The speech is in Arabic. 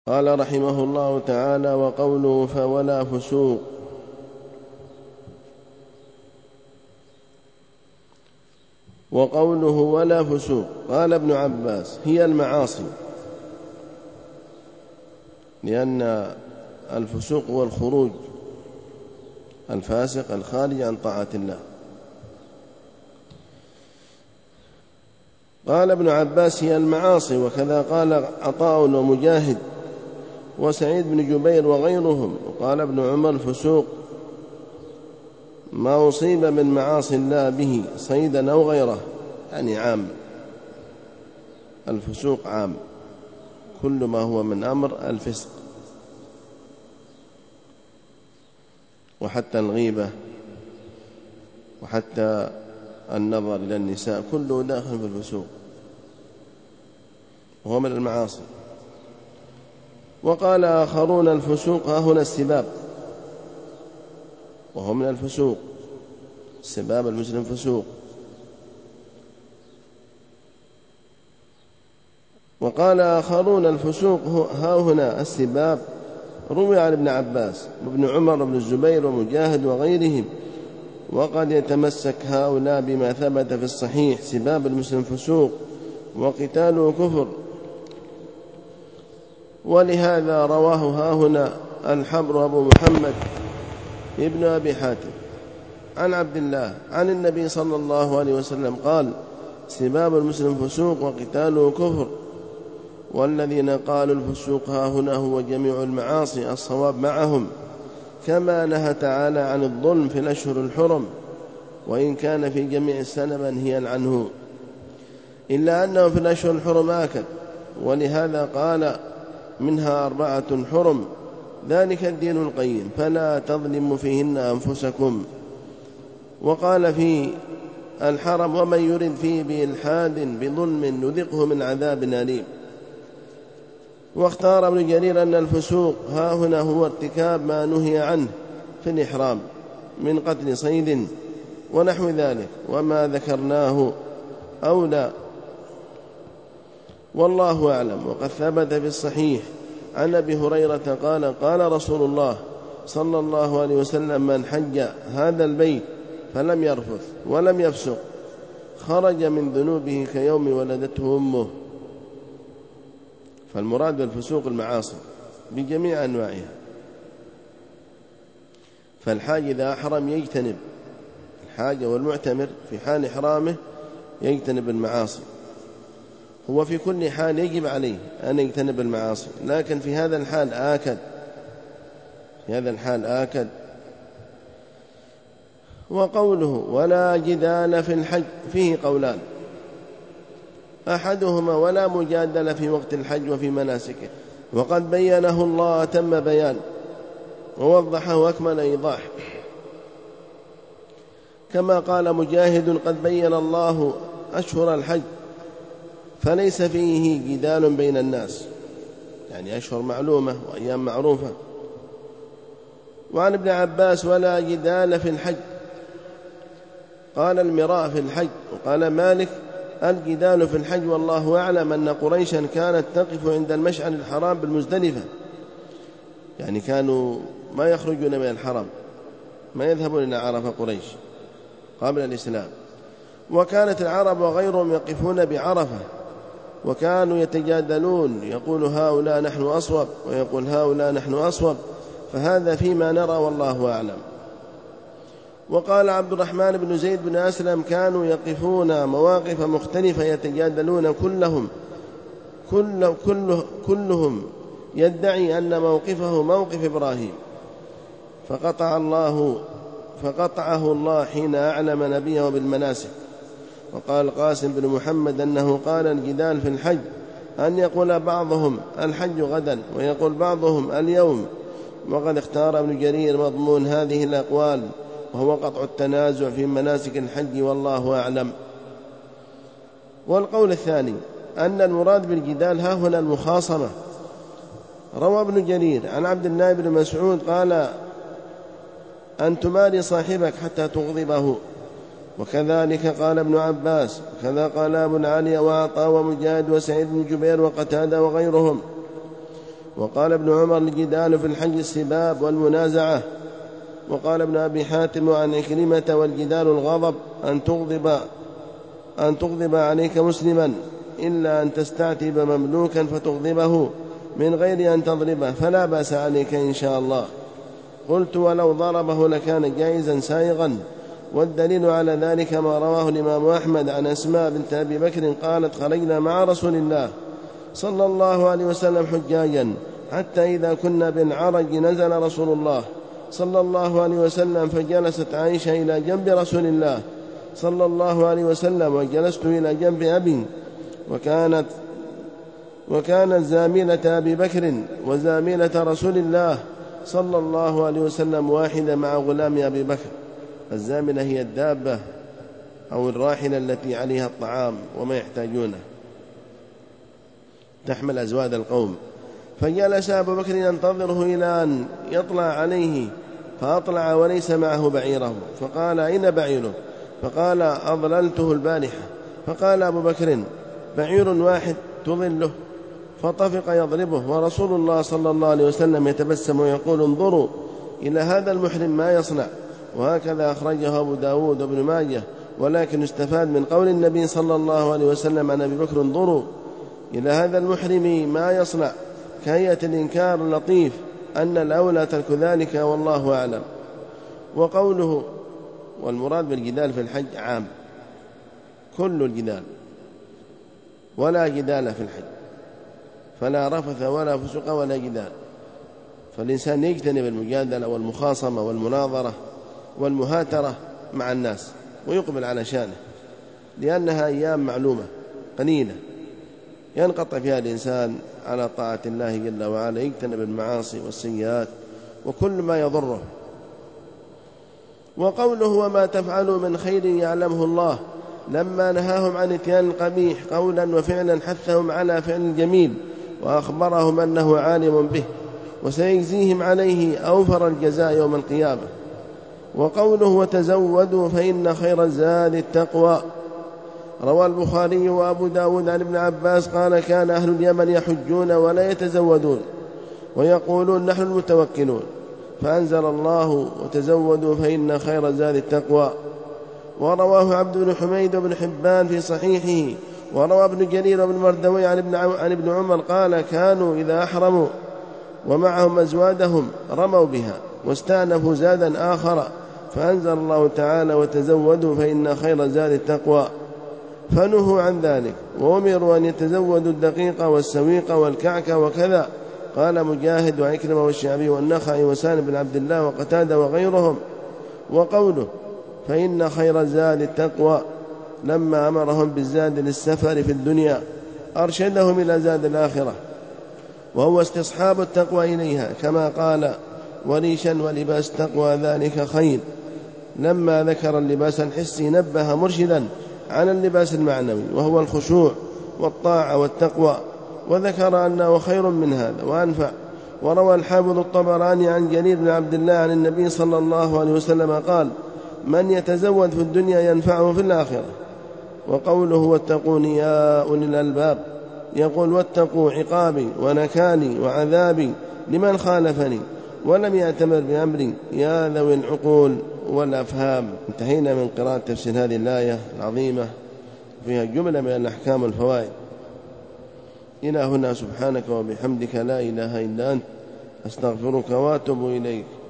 قال رحمه الله تعالى: وقوله فولا فسوق. وقوله ولا فسوق، قال ابن عباس: هي المعاصي، لأن الفسوق هو الخروج، الفاسق الخارج عن طاعة الله. قال ابن عباس: هي المعاصي، وكذا قال عطاء ومجاهد وسعيد بن جبير وغيرهم. وقال ابن عمر: الفسوق ما أصيب من معاصي الله به صيدا أو غيره، يعني عام، الفسوق عام، كل ما هو من أمر الفسق، وحتى الغيبة وحتى النظر إلى النساء كله داخل في الفسوق، وهو من المعاصي. وقال آخرون: الفسوق ها هنا السباب، وهو من الفسوق، سباب المسلم فسوق. وقال آخرون: الفسوق ها هنا السباب، روي عن ابن عباس وابن عمر وابن الزبير ومجاهد وغيرهم. وقد يتمسك هؤلاء بما ثبت في الصحيح: سباب المسلم فسوق وقتاله كفر. ولهذا رواه ها هنا الحبر أبو محمد ابن أبي حاتم عن عبد الله عن النبي صلى الله عليه وسلم قال: سباب المسلم فسوق وقتاله كفر. والذين قالوا الفسوق ها هنا هو جميع المعاصي الصواب معهم، كما نهى تعالى عن الظلم في الأشهر الحرم، وإن كان في جميع السنة منهيا عنه، إلا أنه في الأشهر الحرم آكد، ولهذا قال: منها 4 حرم، ذلك الدين القيم، فلا تظلموا فيهن أنفسكم. وقال في الحرم: ومن يرد فيه بإلحاد بظلم نذقه من عذاب أليم. واختار ابن جرير أن الفسوق ها هنا هو ارتكاب ما نهي عنه في الإحرام من قتل صيد ونحو ذلك، وما ذكرناه أولى، والله أعلم. وقد ثبت في الصحيح عن أبي هريرة قال: قال رسول الله صلى الله عليه وسلم: من حج هذا البيت فلم يرفث ولم يفسق خرج من ذنوبه كيوم ولدته أمه. فالمراد بالفسوق المعاصي بجميع أنواعها. فالحاج إذا أحرم يجتنب، الحاج والمعتمر في حال إحرامه يجتنب المعاصي، هو في كل حال يجب عليه أن يجتنب المعاصي، لكن في هذا الحال آكد، في هذا الحال آكد. وقوله ولا جدال في الحج فيه قولان: أحدهما ولا مجادلة في وقت الحج وفي مناسكه، وقد بينه الله أتم بيان ووضحه أكمل إيضاح، كما قال مجاهد: قد بين الله أشهر الحج فليس فيه جدال بين الناس، يعني أشهر معلومة وأيام معروفة. وعن ابن عباس: ولا جدال في الحج، قال المراء في الحج. وقال مالك: الجدال في الحج، والله أعلم أن قريشا كانت تقف عند المشعر الحرام بالمزدلفة، يعني كانوا ما يخرجون من الحرم، ما يذهبون إلى عرفة قريش قبل الإسلام. وكانت العرب وغيرهم يقفون بعرفة، وكانوا يتجادلون، يقول هؤلاء نحن أصوب ويقول هؤلاء نحن أصوب، فهذا فيما نرى والله أعلم. وقال عبد الرحمن بن زيد بن أسلم: كانوا يقفون مواقف مختلفة يتجادلون، كلهم يدعي أن موقفه موقف إبراهيم، فقطعه الله حين أعلم نبيه بالمناسك. وقال القاسم بن محمد أنه قال: الجدال في الحج أن يقول بعضهم الحج غدا ويقول بعضهم اليوم. وقد اختار ابن جرير مضمون هذه الأقوال، وهو قطع التنازع في مناسك الحج، والله أعلم. والقول الثاني أن المراد بالجدال ها هنا المخاصمة. روى ابن جرير عن عبد الله بن مسعود قال: أن تماري صاحبك حتى تغضبه. وكذلك قال ابن عباس، وكذا قال أبو العالي وعطاء ومجاهد وسعيد بن جبير وقتادة وغيرهم. وقال ابن عمر: الجدال في الحج السباب والمنازعة. وقال ابن أبي حاتم عن عكرمة: والجدال الغضب أن تغضب عليك مسلما إلا أن تستعتب مملوكا فتغضبه من غير أن تضربه فلا بأس عليك إن شاء الله. قلت: ولو ضربه لكان جائزا سائغا. والدليل على ذلك ما رواه الإمام أحمد عن أسماء بنت أبي بكر قالت: خرجنا مع رسول الله صلى الله عليه وسلم حجاجا حتى إذا كنا بالعرج نزل رسول الله صلى الله عليه وسلم، فجلست عائشة إلى جنب رسول الله صلى الله عليه وسلم وجلست إلى جنب أبي، وكانت زاملة أبي بكر وزاملة رسول الله صلى الله عليه وسلم واحدة مع غلام أبي بكر. الزاملة هي الدابة أو الراحلة التي عليها الطعام وما يحتاجونه، تحمل أزواد القوم. فجلس أبو بكر ينتظره إلى أن يطلع عليه، فأطلع وليس معه بعيره، فقال: أين بعيره؟ فقال: أضللته البارحة. فقال أبو بكر: بعير واحد تضله؟ فطفق يضربه، ورسول الله صلى الله عليه وسلم يتبسم ويقول: انظروا إلى هذا المحرم ما يصنع. وهكذا أخرجه أبو داود وابن ماجه. ولكن استفاد من قول النبي صلى الله عليه وسلم عن أبي بكر: انظروا إلى هذا المحرم ما يصنع، كهيئة الإنكار اللطيف، أن الأولى ترك ذلك والله أعلم. وقوله: والمراد بالجدال في الحج عام، كل الجدال، ولا جدال في الحج، فلا رفث ولا فسق ولا جدال. فالإنسان يجتنب المجادلة والمخاصمة والمناظرة والمهاترة مع الناس ويقبل على شأنه، لأنها أيام معلومة قليلة ينقطع فيها الإنسان على طاعة الله جل وعلا، يجتنب المعاصي والسيئات وكل ما يضره. وقوله: وما تفعلوا من خير يعلمه الله، لما نهاهم عن اتيان القبيح قولا وفعلا حثهم على فعل الجميل، وأخبرهم أنه عالم به وسيجزيهم عليه أوفر الجزاء يوم القيامة. وقوله: وتزودوا فإن خير الزاد التقوى. روى البخاري وأبو داود عن ابن عباس قال: كان أهل اليمن يحجون ولا يتزودون ويقولون: نحن المتوكلون، فأنزل الله: وتزودوا فإن خير الزاد التقوى. ورواه عبد بن حميد بن حبان في صحيحه. وروى ابن جرير بن مردوي عن ابن عمر قال: كانوا إذا أحرموا ومعهم أزوادهم رموا بها واستأنفوا زادا آخر، فأنزل الله تعالى: وتزودوا فإن خير الزاد التقوى، فنهوا عن ذلك وأمروا أن يتزودوا الدقيق والسويق والكعك وكذا. قال مجاهد وعكرمة والشعبي والنخعي وسالم بن عبد الله وقتادة وغيرهم. وقوله: فإن خير الزاد التقوى، لما أمرهم بالزاد للسفر في الدنيا أرشدهم إلى زاد الآخرة، وهو استصحاب التقوى إليها، كما قال: وريشا ولباس تقوى ذلك خير. لما ذكر اللباس الحسي نبه مرشدا على اللباس المعنوي، وهو الخشوع والطاعة والتقوى، وذكر أنه خير من هذا وأنفع. وروى الحافظ الطبراني عن جرير بن عبد الله عن النبي صلى الله عليه وسلم قال: من يتزود في الدنيا ينفعه في الآخرة. وقوله: واتقون يا أولي الألباب، يقول: واتقوا عقابي ونكالي وعذابي لمن خالفني ولم يأتمر بأمري يا ذوي العقول والأفهام. انتهينا من قراءة تفسير هذه الآية العظيمة فيها جملة من الأحكام والفوائد. إلى هنا، سبحانك وبحمدك لا إله إلا أنت، أستغفرك وأتوب إليك.